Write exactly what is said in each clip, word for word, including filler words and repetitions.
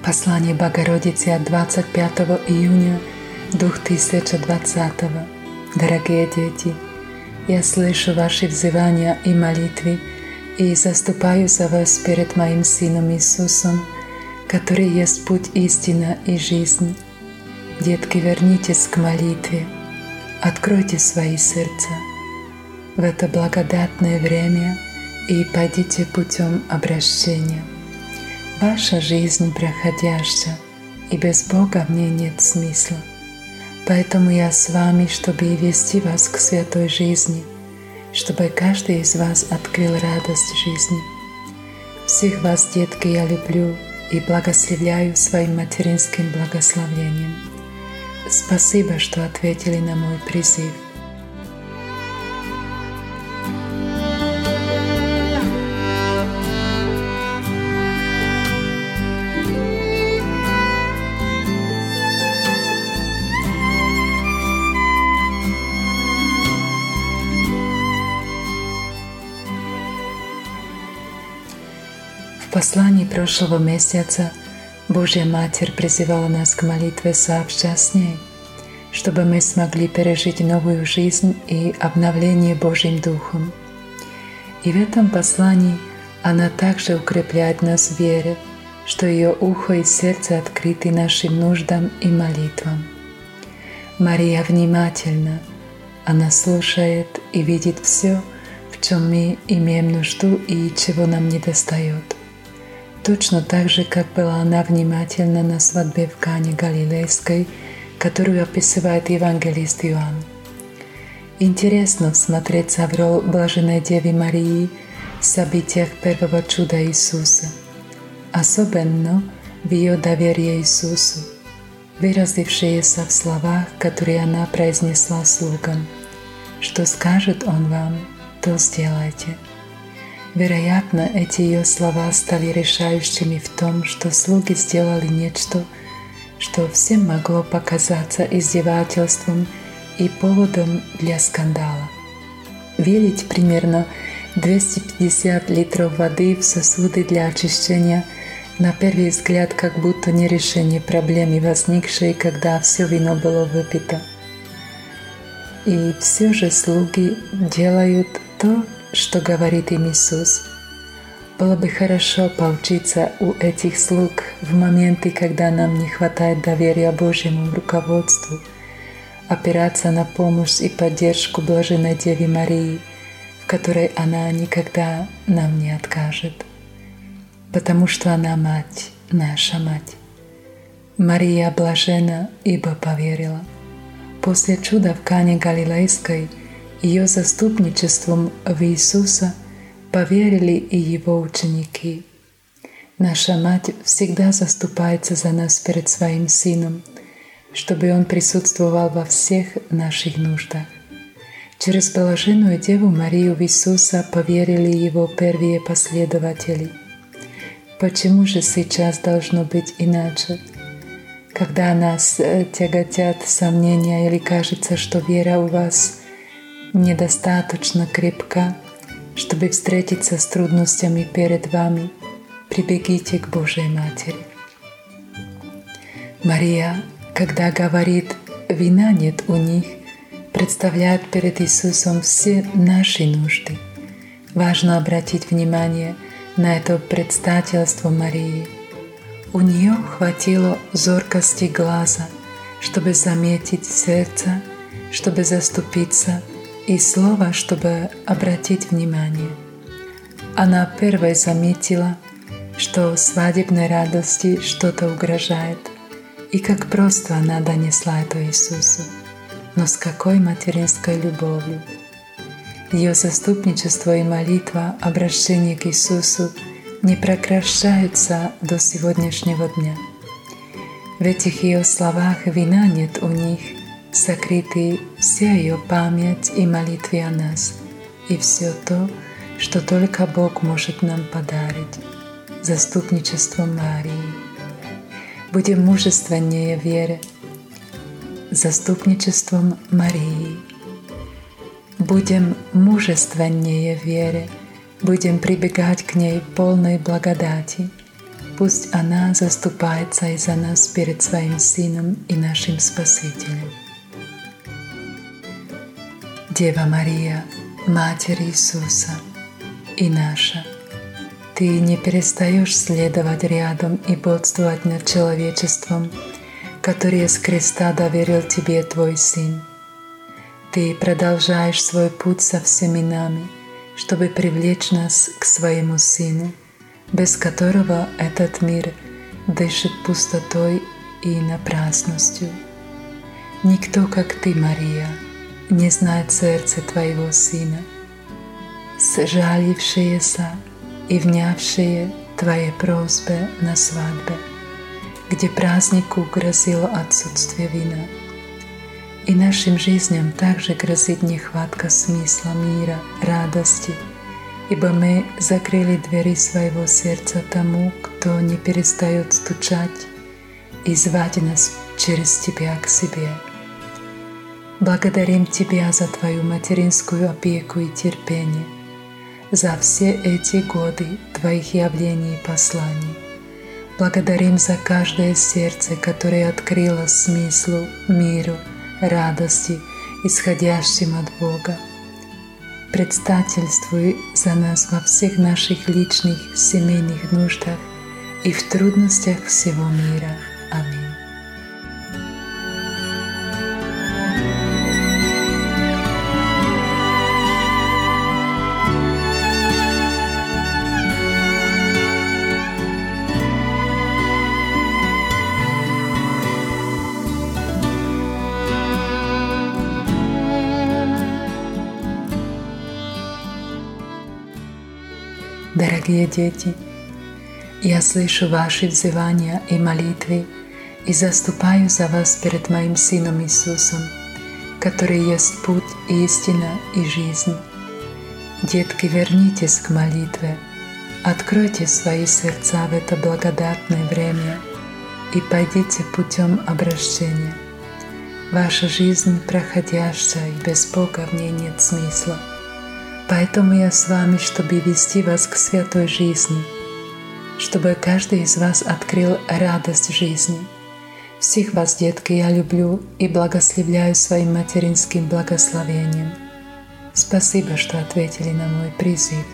Послание Богородицы от двадцать пятого июня две тысячи двадцатого. Дорогие дети, я слышу ваши взывания и молитвы и заступаю за вас перед моим Сыном Иисусом, который есть путь, истина и жизнь. Детки, вернитесь к молитве, откройте свои сердца в это благодатное время и пойдите путем обращения. Ваша жизнь проходящая, и без Бога в ней нет смысла. Поэтому я с вами, чтобы вести вас к святой жизни, чтобы каждый из вас открыл радость жизни. Всех вас, детки, я люблю и благословляю своим материнским благословением. Спасибо, что ответили на мой призыв. В послании прошлого месяца Божья Матерь призывала нас к молитве сообща с ней, чтобы мы смогли пережить новую жизнь и обновление Божьим Духом. И в этом послании она также укрепляет нас в вере, что ее ухо и сердце открыты нашим нуждам и молитвам. Мария внимательна, она слушает и видит все, в чем мы имеем нужду и чего нам недостает. Точно так же, как была она внимательна на свадьбе в Кане Галилейской, которую описывает евангелист Иоанн. Интересно всмотреться в роль Блаженной Девы Марии в событиях первого чуда Иисуса, особенно в ее доверие Иисусу, выразившееся в словах, которые она произнесла слугам: «Что скажет Он вам, то сделайте». Вероятно, эти ее слова стали решающими в том, что слуги сделали нечто, что всем могло показаться издевательством и поводом для скандала. Вылить примерно двести пятьдесят литров воды в сосуды для очищения на первый взгляд как будто не решение проблемы, возникшей, когда все вино было выпито. И все же слуги делают то, что говорит им Иисус. Было бы хорошо поучиться у этих слуг в моменты, когда нам не хватает доверия Божьему руководству, опираться на помощь и поддержку Блаженной Девы Марии, в которой она никогда нам не откажет, потому что она Мать, наша Мать. Мария блажена, ибо поверила. После чуда в Кане Галилейской ее заступничеством в Иисуса поверили и Его ученики. Наша Мать всегда заступается за нас перед Своим Сыном, чтобы Он присутствовал во всех наших нуждах. Через Блаженную Деву Марию в Иисуса поверили Его первые последователи. Почему же сейчас должно быть иначе? Когда нас тяготят сомнения или кажется, что вера у вас недостаточно крепка, чтобы встретиться с трудностями перед вами, прибегите к Божьей Матери. Мария, когда говорит «вина нет у них», представляет перед Иисусом все наши нужды. Важно обратить внимание на это предстательство Марии. У нее хватило зоркости глаза, чтобы заметить сердце, чтобы заступиться, и слова, чтобы обратить внимание. Она первой заметила, что свадебной радости что-то угрожает, и как просто она донесла это Иисусу, но с какой материнской любовью. Ее заступничество и молитва, обращение к Иисусу не прекращаются до сегодняшнего дня. В этих ее словах вина нет у них, сокрыты вся ее память и молитвы о нас, и все то, что только Бог может нам подарить, заступничеством Марии. Будем мужественнее в вере, заступничеством Марии. Будем мужественнее в вере, будем прибегать к ней полной благодати, пусть она заступается и за нас перед Своим Сыном и нашим Спасителем. Дева Мария, Матерь Иисуса и наша, Ты не перестаешь следовать рядом и бодствовать над человечеством, которое с креста доверил Тебе Твой Сын. Ты продолжаешь свой путь со всеми нами, чтобы привлечь нас к Своему Сыну, без которого этот мир дышит пустотой и напрасностью. Никто, как Ты, Мария, не знает сердце Твоего Сына, сжалившееся и внявшее Твоей просьбе на свадьбе, где празднику грозило отсутствие вина. И нашим жизням также грозит нехватка смысла, мира, радости, ибо мы закрыли двери своего сердца тому, кто не перестает стучать и звать нас через Тебя к себе. Благодарим Тебя за Твою материнскую опеку и терпение, за все эти годы Твоих явлений и посланий. Благодарим за каждое сердце, которое открыло смыслу, миру, радости, исходящим от Бога. Предстательствуй за нас во всех наших личных семейных нуждах и в трудностях всего мира. Аминь. Дорогие дети, я слышу ваши взывания и молитвы и заступаю за вас перед моим Сыном Иисусом, который есть путь, истина и жизнь. Детки, вернитесь к молитве, откройте свои сердца в это благодатное время и пойдите путем обращения. Ваша жизнь проходящая, и без Бога в ней нет смысла. Поэтому я с вами, чтобы вести вас к святой жизни, чтобы каждый из вас открыл радость жизни. Всех вас, детки, я люблю и благословляю своим материнским благословением. Спасибо, что ответили на мой призыв.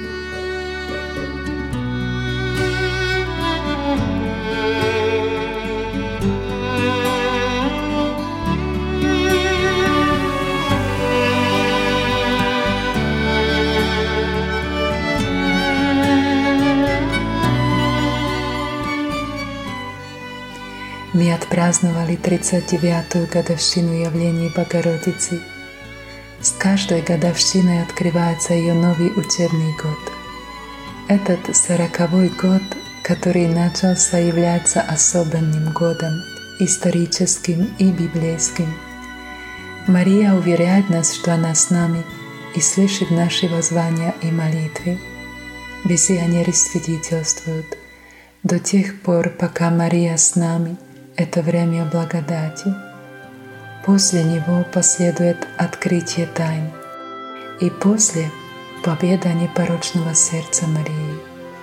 Мы отпраздновали тридцать девятую годовщину явлений Богородицы. С каждой годовщиной открывается ее новый учебный год. Этот сороковой год, который начался, является особенным годом, историческим и библейским. Мария уверяет нас, что она с нами и слышит наши воззвания и молитвы. Визионеры свидетельствуют: до тех пор, пока Мария с нами, это время благодати. После него последует открытие тайн, и после — победа непорочного сердца Марии.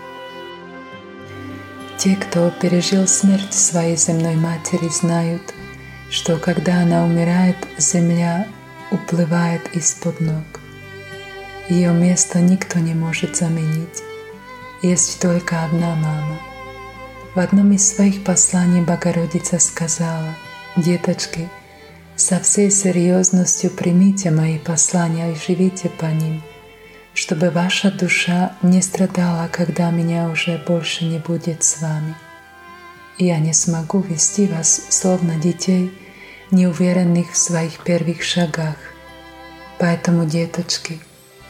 Те, кто пережил смерть своей земной матери, знают, что когда она умирает, земля уплывает из-под ног. Ее место никто не может заменить. Есть только одна мама. В одном из своих посланий Богородица сказала: «Деточки, со всей серьезностью примите мои послания и живите по ним, чтобы ваша душа не страдала, когда меня уже больше не будет с вами. Я не смогу вести вас, словно детей, неуверенных в своих первых шагах. Поэтому, деточки,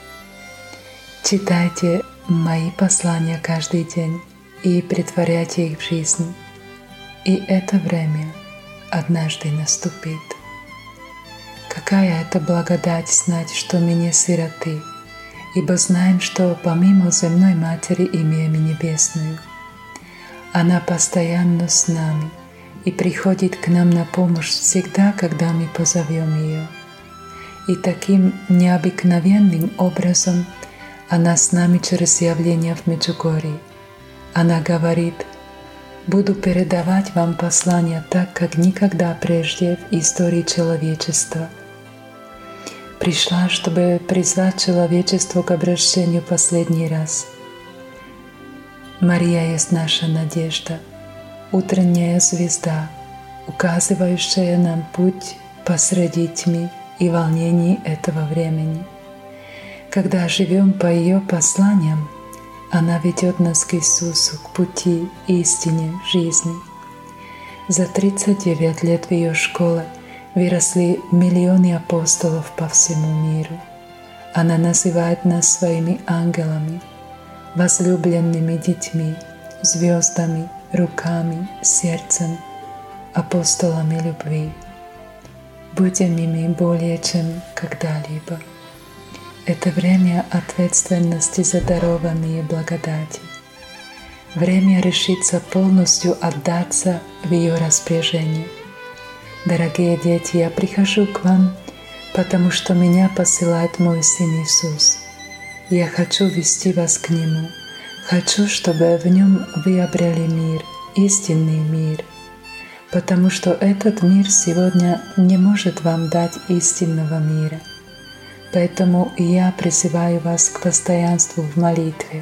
читайте мои послания каждый день и претворяйте их в жизнь, и это время однажды наступит. Какая это благодать знать, что мы не сироты, ибо знаем, что помимо земной Матери имеем и небесную. Она постоянно с нами и приходит к нам на помощь всегда, когда мы позовем ее. И таким необыкновенным образом она с нами через явление в Меджугорье. Она говорит: буду передавать вам послания так, как никогда прежде в истории человечества. Пришла, чтобы призвать человечество к обращению последний раз. Мария есть наша надежда, утренняя звезда, указывающая нам путь посреди тьмы и волнений этого времени. Когда живем по ее посланиям, она ведет нас к Иисусу, к пути, истине, жизни. За тридцать девять лет в ее школе выросли миллионы апостолов по всему миру. Она называет нас своими ангелами, возлюбленными детьми, звездами, руками, сердцем, апостолами любви. Будем ими более чем когда-либо. Это время ответственности за дарованные благодати. Время решиться полностью отдаться в ее распоряжение. Дорогие дети, я прихожу к вам, потому что меня посылает мой Сын Иисус. Я хочу вести вас к Нему. Хочу, чтобы в Нем вы обрели мир, истинный мир. Потому что этот мир сегодня не может вам дать истинного мира. Поэтому я призываю вас к постоянству в молитве.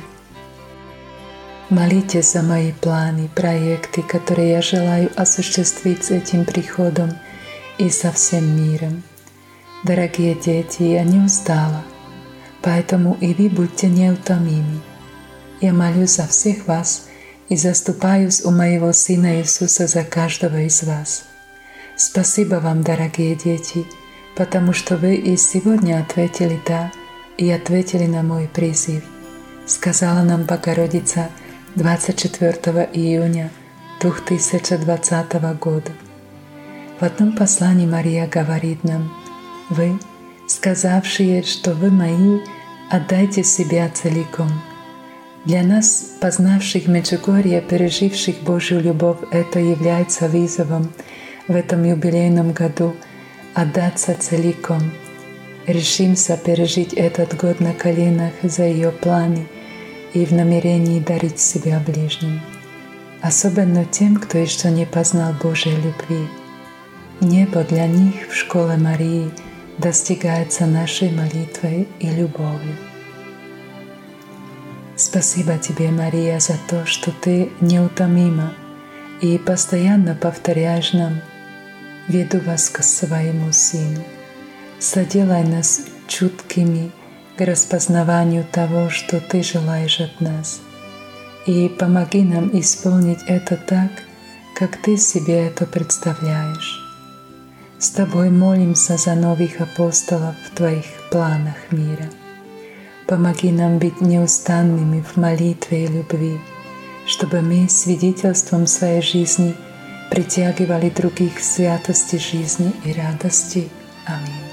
Молитесь за мои планы, проекты, которые я желаю осуществить с этим приходом и со всем миром. Дорогие дети, я не устала, поэтому и вы будьте неутомимы. Я молюсь за всех вас и заступаюсь у моего Сына Иисуса за каждого из вас. Спасибо вам, дорогие дети, потому что вы и сегодня ответили «да» и ответили на мой призыв, сказала нам Богородица двадцать четвёртого июня две тысячи двадцатого года. В одном послании Мария говорит нам: «Вы, сказавшие, что вы мои, отдайте себя целиком». Для нас, познавших Меджугорье, переживших Божью любовь, это является вызовом в этом юбилейном году отдаться целиком. Решимся пережить этот год на коленах за ее планы и в намерении дарить себя ближним. Особенно тем, кто еще не познал Божьей любви. Небо для них в школе Марии достигается нашей молитвой и любовью. Спасибо тебе, Мария, за то, что ты неутомима и постоянно повторяешь нам: «Веду вас к своему Сыну». Соделай нас чуткими к распознаванию того, что Ты желаешь от нас, и помоги нам исполнить это так, как Ты себе это представляешь. С Тобой молимся за новых апостолов в Твоих планах мира. Помоги нам быть неустанными в молитве и любви, чтобы мы свидетельством своей жизни притягивали других к святости жизни и радости. Аминь.